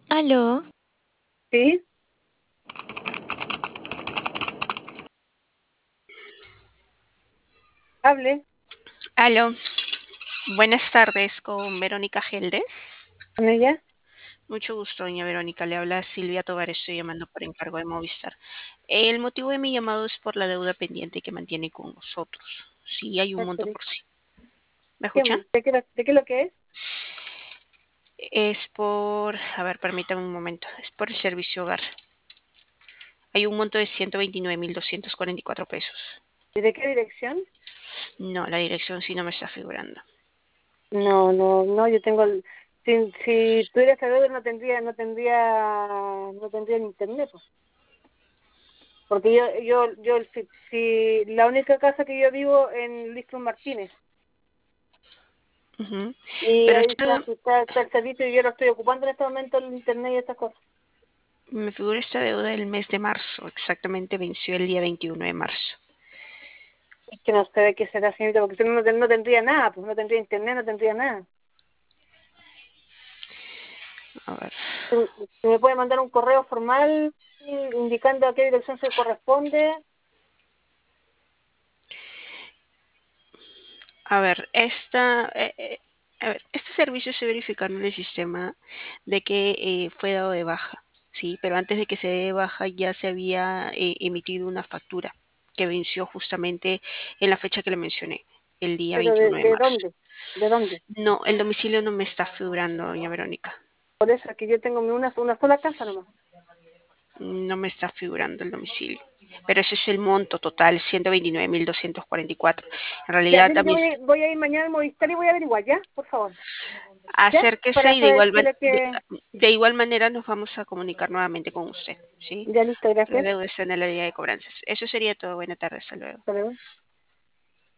Aló, Sí, hable aló, buenas tardes con Verónica Geldes. con ella. Mucho gusto, doña Verónica. Le habla Silvia Tovar, estoy llamando por encargo de Movistar. El motivo de mi llamado es por la deuda pendiente que mantiene con nosotros. Sí, hay un monto por sí. ¿Me escucha? De qué es lo que es? Es por, a ver, permítame un momento, es por el servicio hogar. Hay un monto de 129.244 pesos. ¿Y de qué dirección? No, la dirección sí no me está figurando. No, no, no, yo tengo si tuviera esa deuda no tendría el internet, pues. Porque si la única casa que yo vivo en Luis Cruz Martínez, Ujú. y Pero ahí esta, está el servicio y yo lo estoy ocupando en este momento el internet y esas cosas. me figura esta deuda del mes de marzo, exactamente venció el día 21 de marzo. Es que no sé de qué será, señorita, porque si no, no tendría nada, pues no tendría internet, no tendría nada. A ver. Si me puede mandar un correo formal indicando a qué dirección se corresponde. A ver, a ver, este servicio se verificaron en el sistema de que fue dado de baja, sí, pero antes de que se dé de baja ya se había emitido una factura que venció justamente en la fecha que le mencioné, el día Pero 21 de ¿de marzo. dónde? ¿De dónde? No, el domicilio no me está figurando, doña Verónica. Por eso es que yo tengo una sola casa nomás. No me está figurando el domicilio. Pero ese es el monto total, 129.244. En Ya, realidad mire, yo también voy a ir mañana al Movistar y voy a averiguar, ¿ya? Por favor. ¿Ya? acérquese Para y saber qué es lo que... de igual manera nos vamos a comunicar nuevamente con usted, ¿sí? Ya, listo, La gracias. deuda está en el área de cobranzas. Eso sería todo. Buena tarde, hasta luego. Hasta luego.